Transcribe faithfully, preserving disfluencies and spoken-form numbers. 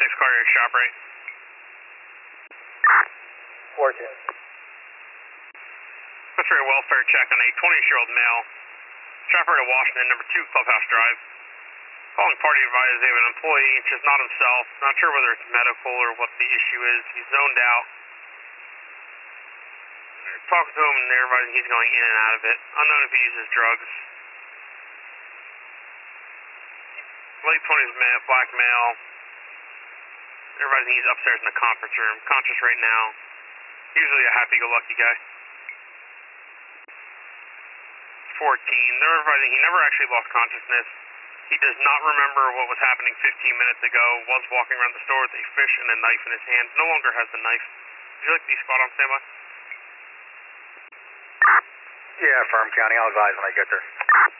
six cardiac shop rate. four ten. That's for a welfare check on a twenty-year-old male. Shop rate of Washington, number two, Clubhouse Drive. Calling party advisors they have an employee, it's just not himself. Not sure whether it's medical or what the issue is. He's zoned out. They're talking to him and they're advising he's going in and out of it. Unknown if he uses drugs. Late twenties man, black male. They're advising he's upstairs in the conference room. Conscious right now. Usually a happy-go-lucky guy. fourteen. They're advising he never actually lost consciousness. He does not remember what was happening fifteen minutes ago. Was walking around the store with a fish and a knife in his hand. No longer has the knife. Would you like to be squad on standby? Yeah, Firm County. I'll advise when I get there.